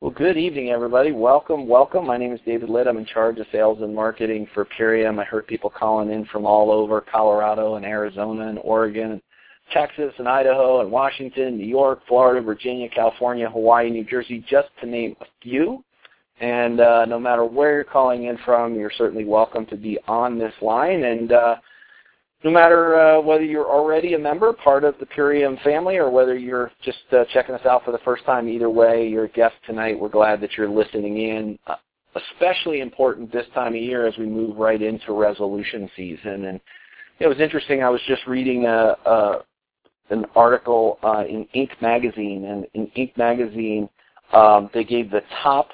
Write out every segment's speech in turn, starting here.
Well, good evening, everybody. Welcome, welcome. My name is David Litt. I'm in charge of sales and marketing for Purium. I heard people calling in from all over Colorado and Arizona and Oregon, and Texas and Idaho and Washington, New York, Florida, Virginia, California, Hawaii, New Jersey, just to name a few. And no matter where you're calling in from, you're certainly welcome to be on this line. And no matter whether you're already a member, part of the Purium family, or whether you're just checking us out for the first time, either way, you're a guest tonight. We're glad that you're listening in. Especially important this time of year as we move right into resolution season. And it was interesting. I was just reading an article in Inc. magazine, and in Inc. magazine, they gave the top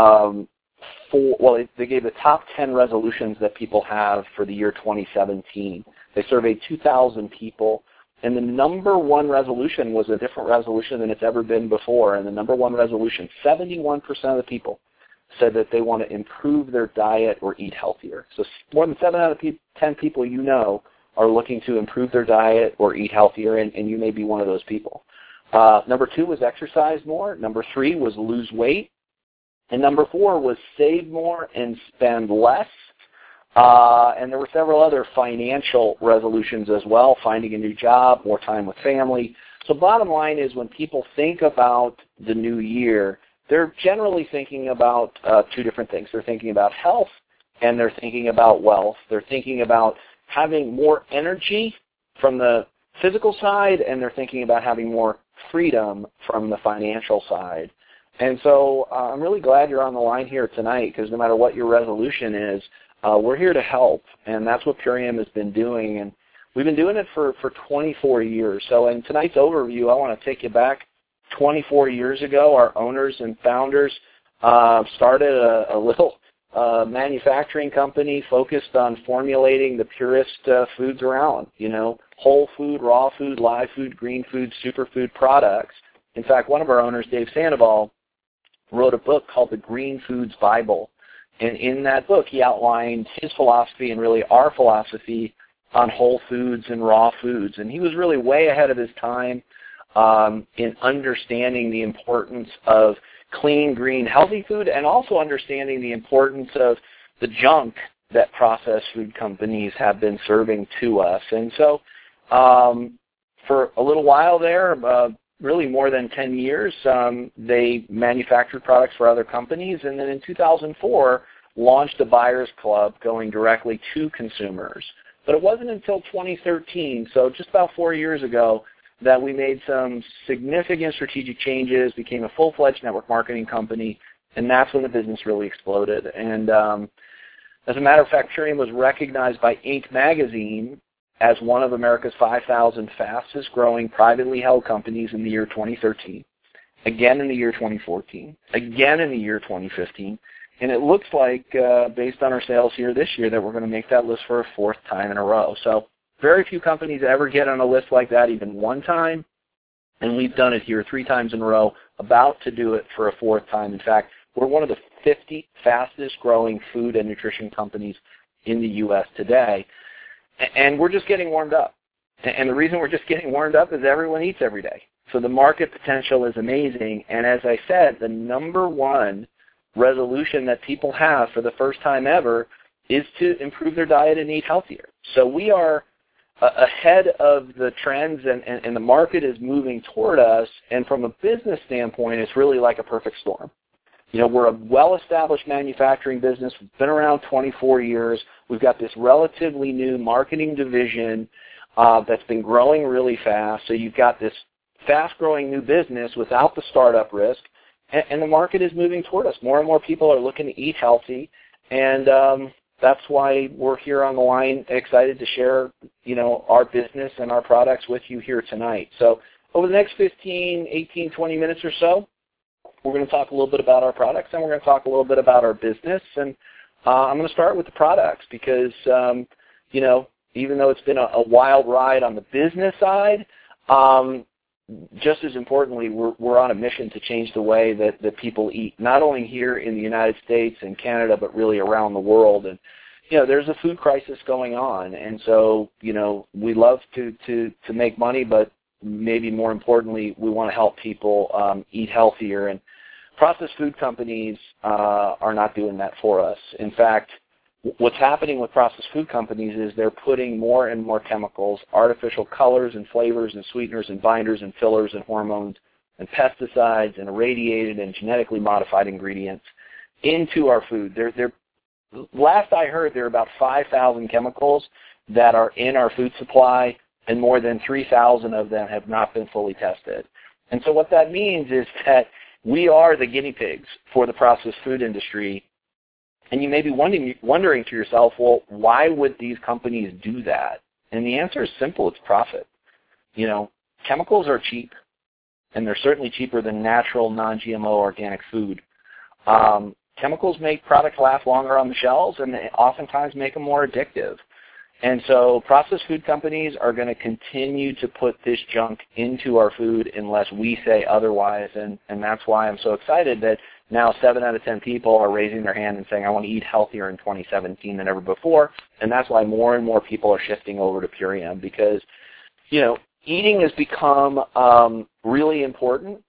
they gave the top 10 resolutions that people have for the year 2017. They surveyed 2,000 people, and the number one resolution was a different resolution than it's ever been before. And the number one resolution, 71% of the people said that they want to improve their diet or eat healthier. So more than 7 out of 10 people you know are looking to improve their diet or eat healthier, and you may be one of those people. Number 2 was exercise more. Number 3 was lose weight. And number 4 was save more and spend less. And there were several other financial resolutions as well, finding a new job, more time with family. So bottom line is, when people think about the new year, they're generally thinking about 2 different things. They're thinking about health, and they're thinking about wealth. They're thinking about having more energy from the physical side, and they're thinking about having more freedom from the financial side. And so I'm really glad you're on the line here tonight, because no matter what your resolution is, we're here to help, and that's what Purium has been doing, and we've been doing it for 24 years. So in tonight's overview, I want to take you back 24 years ago. Our owners and founders started a little manufacturing company focused on formulating the purest foods around, whole food, raw food, live food, green food, superfood products. In fact, one of our owners, Dave Sandoval, wrote a book called The Green Foods Bible. And in that book, he outlined his philosophy and really our philosophy on whole foods and raw foods. And he was really way ahead of his time in understanding the importance of clean, green, healthy food, and also understanding the importance of the junk that processed food companies have been serving to us. And so for a little while there, really more than 10 years, they manufactured products for other companies, and then in 2004 launched a buyer's club going directly to consumers. But it wasn't until 2013, so just about 4 years ago, that we made some significant strategic changes, became a full-fledged network marketing company, and that's when the business really exploded. And as a matter of fact, Purium was recognized by Inc. magazine as one of America's 5,000 fastest growing privately held companies in the year 2013, again in the year 2014, again in the year 2015, and it looks like, based on our sales here this year, that we're going to make that list for a 4th time in a row. So very few companies ever get on a list like that even one time, and we've done it here 3 times in a row, about to do it for a 4th time. In fact, we're one of the 50 fastest growing food and nutrition companies in the U.S. today. And we're just getting warmed up. And the reason we're just getting warmed up is everyone eats every day. So the market potential is amazing. And as I said, the number one resolution that people have for the first time ever is to improve their diet and eat healthier. So we are ahead of the trends, and the market is moving toward us. And from a business standpoint, it's really like a perfect storm. We're a well-established manufacturing business. We've been around 24 years. We've got this relatively new marketing division that's been growing really fast. So you've got this fast-growing new business without the startup risk, and the market is moving toward us. More and more people are looking to eat healthy, and that's why we're here on the line, excited to share, our business and our products with you here tonight. So over the next 15, 18, 20 minutes or so, we're going to talk a little bit about our products, and we're going to talk a little bit about our business. And I'm going to start with the products because, even though it's been a wild ride on the business side, just as importantly, we're on a mission to change the way that people eat, not only here in the United States and Canada, but really around the world. And, there's a food crisis going on. And so, we love to make money, but maybe more importantly, we want to help people eat healthier. And processed food companies are not doing that for us. In fact, what's happening with processed food companies is they're putting more and more chemicals, artificial colors and flavors and sweeteners and binders and fillers and hormones and pesticides and irradiated and genetically modified ingredients into our food. Last I heard, there are about 5,000 chemicals that are in our food supply, and more than 3,000 of them have not been fully tested. And so what that means is that we are the guinea pigs for the processed food industry. And you may be wondering to yourself, well, why would these companies do that? And the answer is simple. It's profit. Chemicals are cheap, and they're certainly cheaper than natural, non-GMO organic food. Chemicals make products last longer on the shelves, and they oftentimes make them more addictive. And so processed food companies are going to continue to put this junk into our food unless we say otherwise, and that's why I'm so excited that now 7 out of 10 people are raising their hand and saying, I want to eat healthier in 2017 than ever before, and that's why more and more people are shifting over to Purium because, eating has become really important,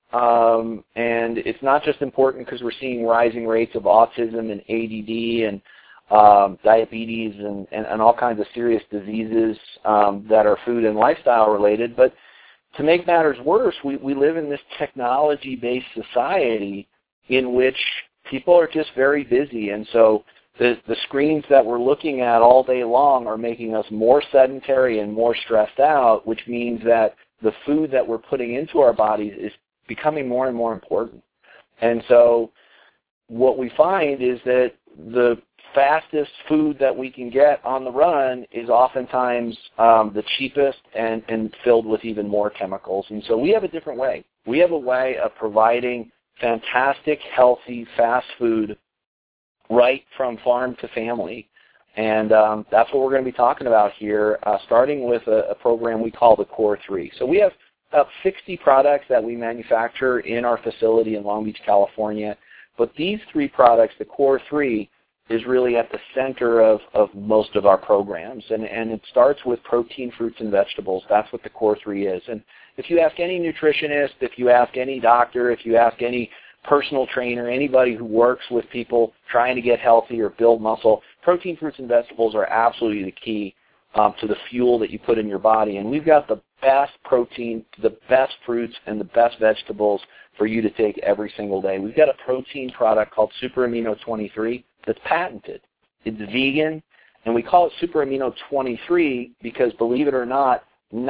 and it's not just important because we're seeing rising rates of autism and ADD and diabetes and all kinds of serious diseases that are food and lifestyle related. But to make matters worse, we live in this technology-based society in which people are just very busy. And so the screens that we're looking at all day long are making us more sedentary and more stressed out, which means that the food that we're putting into our bodies is becoming more and more important. And so what we find is that the fastest food that we can get on the run is oftentimes the cheapest and filled with even more chemicals. And so we have a different way. We have a way of providing fantastic, healthy, fast food right from farm to family. And that's what we're going to be talking about here, starting with a program we call the Core 3. So we have about 60 products that we manufacture in our facility in Long Beach, California. But these 3 products, the Core 3, is really at the center of most of our programs. And it starts with protein, fruits, and vegetables. That's what the Core 3 is. And if you ask any nutritionist, if you ask any doctor, if you ask any personal trainer, anybody who works with people trying to get healthy or build muscle, protein, fruits, and vegetables are absolutely the key to the fuel that you put in your body. And we've got the best protein, the best fruits, and the best vegetables for you to take every single day. We've got a protein product called Super Amino 23 that's patented. It's vegan, and we call it Super Amino 23 because, believe it or not,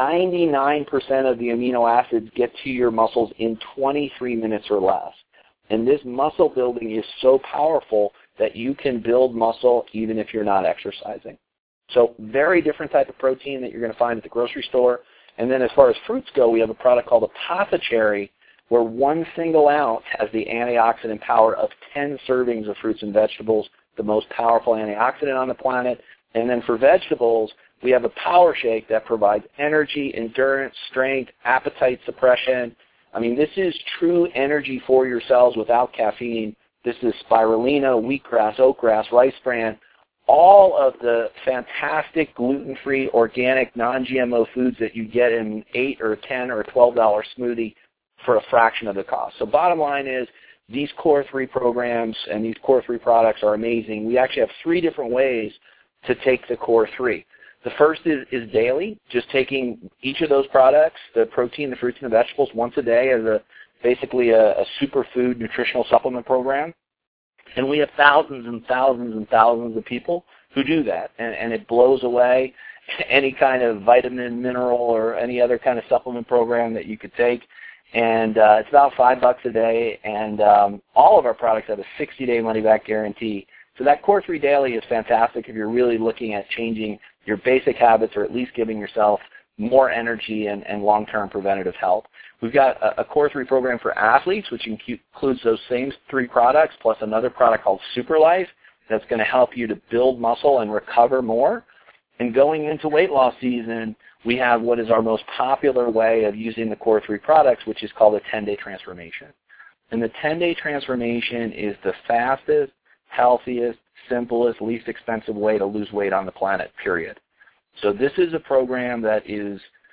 99% of the amino acids get to your muscles in 23 minutes or less. And this muscle building is so powerful that you can build muscle even if you're not exercising. So very different type of protein that you're going to find at the grocery store. And then as far as fruits go, we have a product called Apothecary, where 1 single ounce has the antioxidant power of 10 servings of fruits and vegetables, the most powerful antioxidant on the planet. And then for vegetables, we have a power shake that provides energy, endurance, strength, appetite suppression. I mean, this is true energy for your cells without caffeine. This is spirulina, wheatgrass, oatgrass, rice bran, all of the fantastic gluten-free, organic, non-GMO foods that you get in an $8 or $10 or $12 smoothie for a fraction of the cost. So bottom line is these Core 3 programs and these Core 3 products are amazing. We actually have 3 different ways to take the Core 3. The first is daily, just taking each of those products, the protein, the fruits, and the vegetables, once a day as basically a superfood nutritional supplement program. And we have thousands and thousands and thousands of people who do that, and it blows away any kind of vitamin, mineral, or any other kind of supplement program that you could take. And it's about $5 a day, and all of our products have a 60-day money-back guarantee. So that Core 3 Daily is fantastic if you're really looking at changing your basic habits or at least giving yourself more energy and long-term preventative health. We've got a Core 3 program for athletes, which includes those same 3 products, plus another product called Super Life that's going to help you to build muscle and recover more. And going into weight loss season, we have what is our most popular way of using the Core 3 products, which is called a 10-day transformation. And the 10-day transformation is the fastest, healthiest, simplest, least expensive way to lose weight on the planet, period. So this is a program that is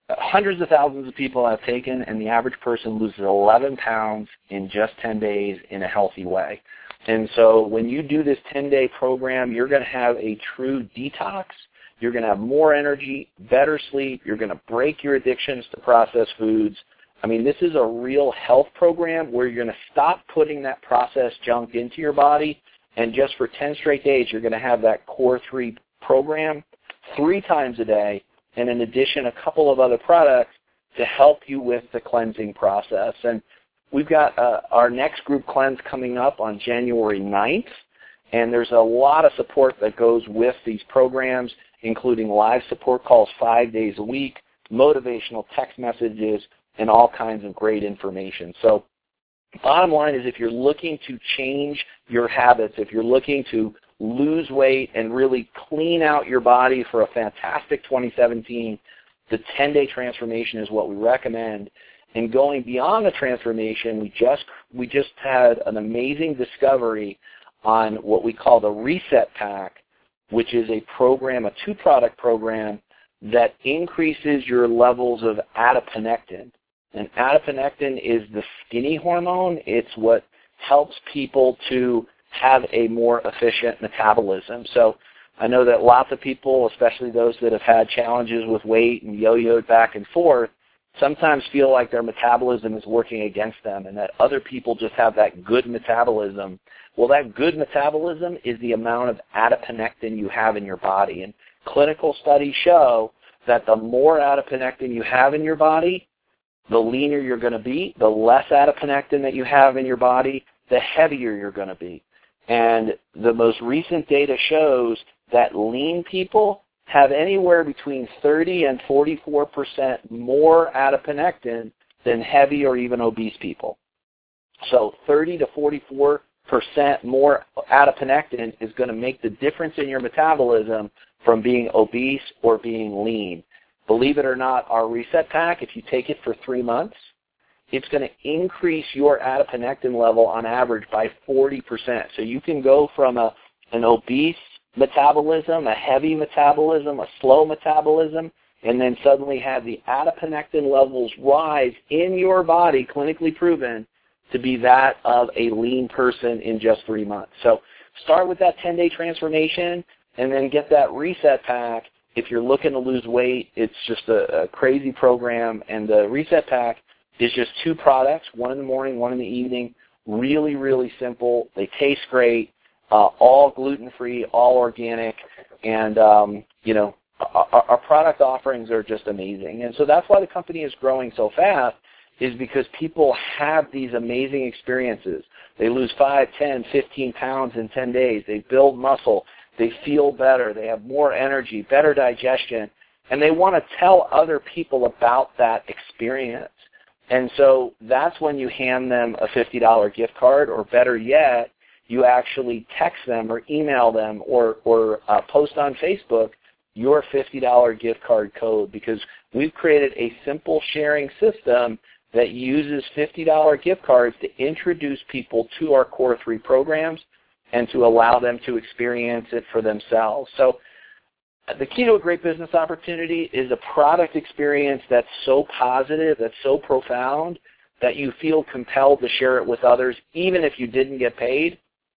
hundreds of thousands of people have taken, and the average person loses 11 pounds in just 10 days in a healthy way. And so when you do this 10-day program, you're going to have a true detox. You're going to have more energy, better sleep. You're going to break your addictions to processed foods. I mean, this is a real health program where you're going to stop putting that processed junk into your body, and just for 10 straight days, you're going to have that Core 3 program 3 times a day, and in addition, a couple of other products to help you with the cleansing process. And we've got our next group cleanse coming up on January 9th, and there's a lot of support that goes with these programs, including live support calls 5 days a week, motivational text messages, and all kinds of great information. So bottom line is, if you're looking to change your habits, if you're looking to lose weight and really clean out your body for a fantastic 2017, the 10-day transformation is what we recommend. And going beyond the transformation, we just had an amazing discovery on what we call the Reset Pack, which is a program, a 2-product program that increases your levels of adiponectin. And adiponectin is the skinny hormone. It's what helps people to have a more efficient metabolism. So I know that lots of people, especially those that have had challenges with weight and yo-yoed back and forth, sometimes feel like their metabolism is working against them and that other people just have that good metabolism. Well, that good metabolism is the amount of adiponectin you have in your body. And clinical studies show that the more adiponectin you have in your body, the leaner you're going to be. The less adiponectin that you have in your body, the heavier you're going to be. And the most recent data shows that lean people have anywhere between 30 and 44% more adiponectin than heavy or even obese people. So 30 to 44% more adiponectin is going to make the difference in your metabolism from being obese or being lean. Believe it or not, our Reset Pack, if you take it for 3 months, it's going to increase your adiponectin level on average by 40%. So you can go from an obese metabolism, a heavy metabolism, a slow metabolism, and then suddenly have the adiponectin levels rise in your body, clinically proven, to be that of a lean person in just 3 months. So start with that 10-day transformation and then get that Reset Pack. If you're looking to lose weight, it's just a crazy program, and the Reset Pack is just 2 products, one in the morning, one in the evening. Really, really simple. They taste great, all gluten-free, all organic, and, our product offerings are just amazing. And so that's why the company is growing so fast, is because people have these amazing experiences. They lose 5, 10, 15 pounds in 10 days. They build muscle. They feel better. They have more energy, better digestion, and they want to tell other people about that experience. And so that's when you hand them a $50 gift card, or better yet, you actually text them or email them or post on Facebook your $50 gift card code, because we've created a simple sharing system that uses $50 gift cards to introduce people to our Core 3 programs and to allow them to experience it for themselves. So the key to a great business opportunity is a product experience that's so positive, that's so profound, that you feel compelled to share it with others, even if you didn't get paid.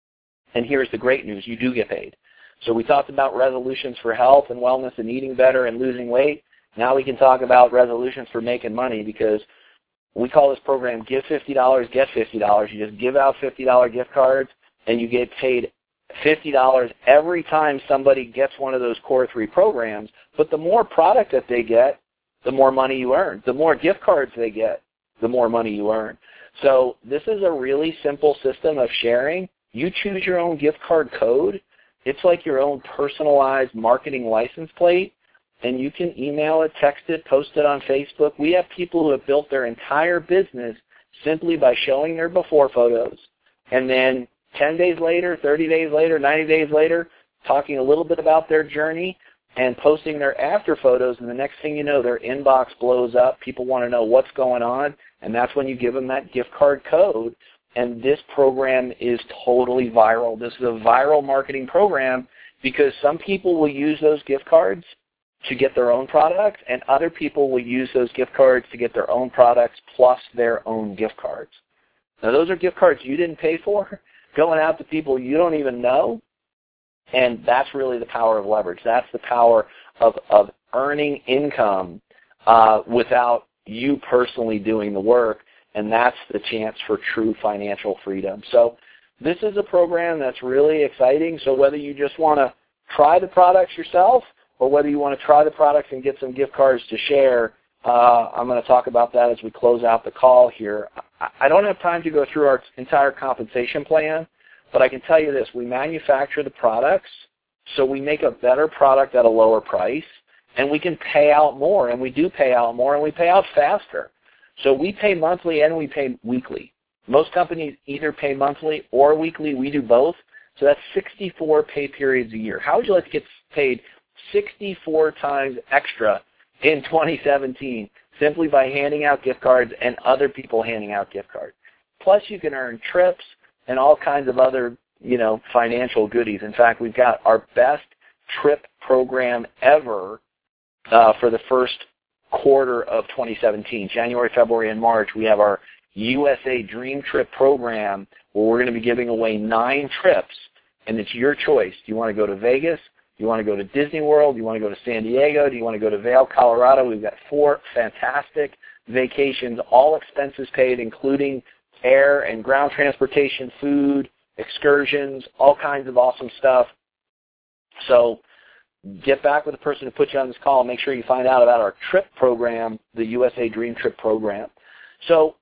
And here's the great news, you do get paid. So we talked about resolutions for health and wellness and eating better and losing weight. Now we can talk about resolutions for making money, because we call this program Give $50, Get $50. You just give out $50 gift cards, and you get paid $50 every time somebody gets one of those Core 3 programs. But the more product that they get, the more money you earn. The more gift cards they get, the more money you earn. So this is a really simple system of sharing. You choose your own gift card code. It's like your own personalized marketing license plate, and you can email it, text it, post it on Facebook. We have people who have built their entire business simply by showing their before photos, and then 10 days later, 30 days later, 90 days later, talking a little bit about their journey and posting their after photos, and the next thing you know, their inbox blows up. People want to know what's going on, and that's when you give them that gift card code. And this program is totally viral. This is a viral marketing program because some people will use those gift cards to get their own products, and other people will use those gift cards to get their own products plus their own gift cards. Now, those are gift cards you didn't pay for, going out to people you don't even know, and that's really the power of leverage. That's the power of earning income without you personally doing the work, and that's the chance for true financial freedom. So this is a program that's really exciting. So whether you just want to try the products yourself or whether you want to try the products and get some gift cards to share, I'm going to talk about that as we close out the call here. I don't have time to go through our entire compensation plan, but I can tell you this. We manufacture the products, so we make a better product at a lower price, and we can pay out more, and we do pay out more, and we pay out faster. So we pay monthly and we pay weekly. Most companies either pay monthly or weekly. We do both. So that's 64 pay periods a year. How would you like to get paid 64 times extra in 2017 simply by handing out gift cards and other people handing out gift cards? Plus you can earn trips and all kinds of other, financial goodies. In fact, we've got our best trip program ever for the first quarter of 2017. January, February, and March, we have our USA Dream Trip program where we're going to be giving away 9 trips, and it's your choice. Do you want to go to Vegas? Do you want to go to Disney World? Do you want to go to San Diego? Do you want to go to Vail, Colorado? We've got 4 fantastic vacations, all expenses paid, including air and ground transportation, food, excursions, all kinds of awesome stuff. So get back with the person who put you on this call and make sure you find out about our trip program, the USA Dream Trip program. So,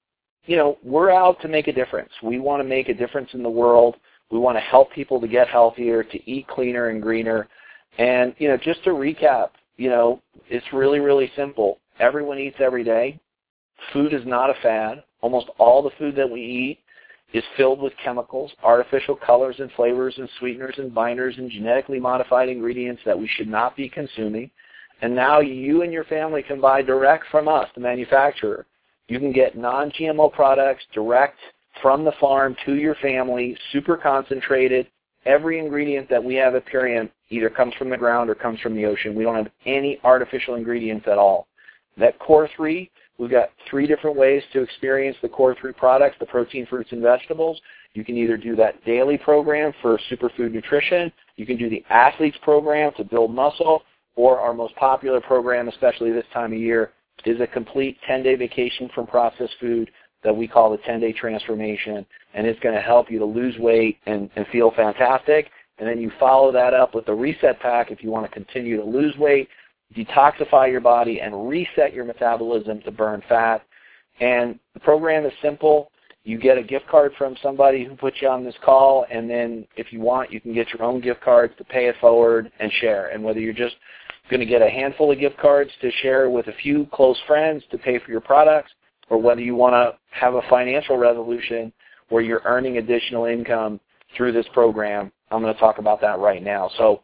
we're out to make a difference. We want to make a difference in the world. We want to help people to get healthier, to eat cleaner and greener. And, just to recap, it's really, really simple. Everyone eats every day. Food is not a fad. Almost all the food that we eat is filled with chemicals, artificial colors and flavors and sweeteners and binders and genetically modified ingredients that we should not be consuming. And now you and your family can buy direct from us, the manufacturer. You can get non-GMO products direct from the farm to your family, super concentrated. Every ingredient that we have at Purion either comes from the ground or comes from the ocean. We don't have any artificial ingredients at all. That Core 3, we've got 3 different ways to experience the Core 3 products, the protein, fruits, and vegetables. You can either do that daily program for superfood nutrition. You can do the athletes program to build muscle, or our most popular program, especially this time of year, is a complete 10-day vacation from processed food that we call the 10-day transformation, and it's going to help you to lose weight and feel fantastic. And then you follow that up with the reset pack if you want to continue to lose weight, detoxify your body, and reset your metabolism to burn fat. And the program is simple. You get a gift card from somebody who put you on this call, and then if you want, you can get your own gift cards to pay it forward and share. And whether you're just going to get a handful of gift cards to share with a few close friends to pay for your products, or whether you want to have a financial resolution where you're earning additional income through this program, I'm going to talk about that right now. So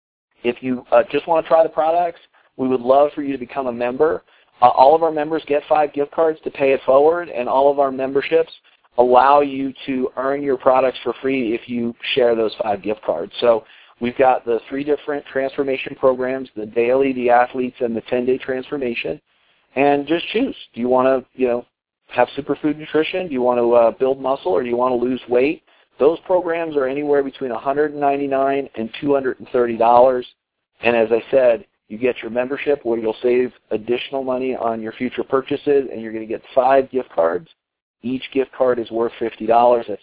if you just want to try the products, we would love for you to become a member. All of our members get 5 gift cards to pay it forward, and all of our memberships allow you to earn your products for free if you share those 5 gift cards. So we've got the 3 different transformation programs, the daily, the athletes, and the 10-day transformation. And just choose. Do you want to, have superfood nutrition? Do you want to build muscle, or do you want to lose weight? Those programs are anywhere between $199 and $230. And as I said, you get your membership where you'll save additional money on your future purchases, and you're going to get 5 gift cards. Each gift card is worth $50. That's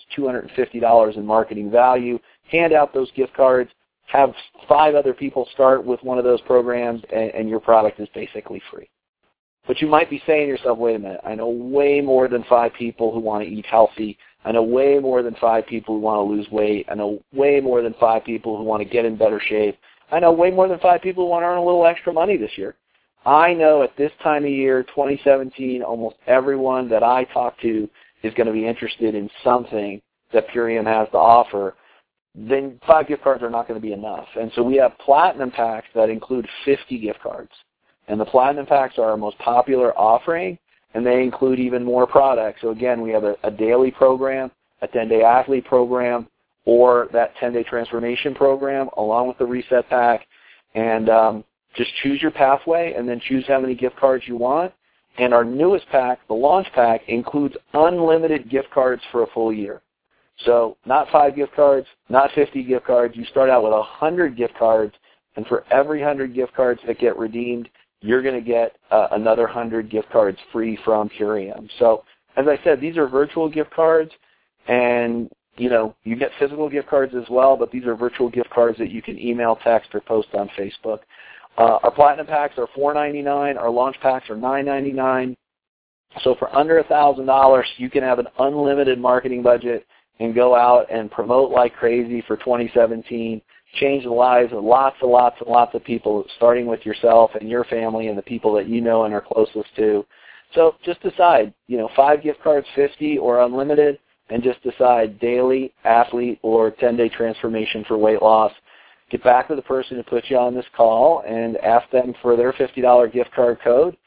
$250 in marketing value. Hand out those gift cards. Have 5 other people start with one of those programs, and your product is basically free. But you might be saying to yourself, wait a minute, I know way more than 5 people who want to eat healthy. I know way more than 5 people who want to lose weight. I know way more than 5 people who want to get in better shape. I know way more than 5 people who want to earn a little extra money this year. I know at this time of year, 2017, almost everyone that I talk to is going to be interested in something that Purion has to offer. Then 5 gift cards are not going to be enough. And so we have platinum packs that include 50 gift cards. And the platinum packs are our most popular offering, and they include even more products. So again, we have a daily program, a 10-day athlete program, or that 10-day transformation program along with the reset pack. And Just choose your pathway and then choose how many gift cards you want. And our newest pack, the launch pack, includes unlimited gift cards for a full year. So not 5 gift cards, not 50 gift cards. You start out with 100 gift cards, and for every 100 gift cards that get redeemed, you're going to get another 100 gift cards free from Purium. So as I said, these are virtual gift cards, and you get physical gift cards as well, but these are virtual gift cards that you can email, text, or post on Facebook. Our Platinum packs are $4.99. Our launch packs are $9.99. So for under $1,000, you can have an unlimited marketing budget and go out and promote like crazy for 2017, change the lives of lots and lots and lots of people, starting with yourself and your family and the people that you know and are closest to. So just decide, 5 gift cards, 50, or unlimited, and just decide daily, athlete, or 10-day transformation for weight loss. Get back to the person who put you on this call and ask them for their $50 gift card code.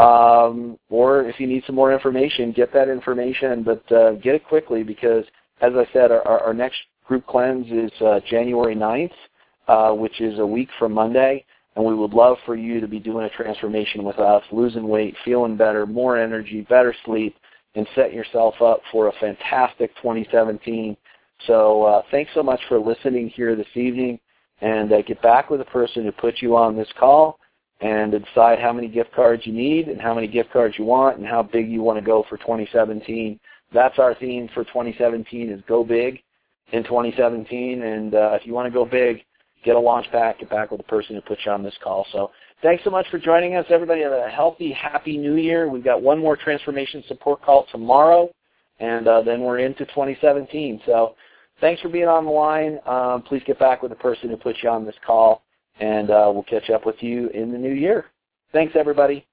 Or if you need some more information, get that information, but get it quickly because, as I said, our next group cleanse is January 9th, which is a week from Monday, and we would love for you to be doing a transformation with us, losing weight, feeling better, more energy, better sleep, and set yourself up for a fantastic 2017. So thanks so much for listening here this evening, and get back with the person who put you on this call and decide how many gift cards you need and how many gift cards you want and how big you want to go for 2017. That's our theme for 2017 is go big in 2017, and if you want to go big, get a launch pack, get back with the person who put you on this call. So thanks so much for joining us, everybody. Have a healthy, happy New Year. We've got one more transformation support call tomorrow, and then we're into 2017. So thanks for being on the line. Please get back with the person who put you on this call, and we'll catch up with you in the new year. Thanks, everybody.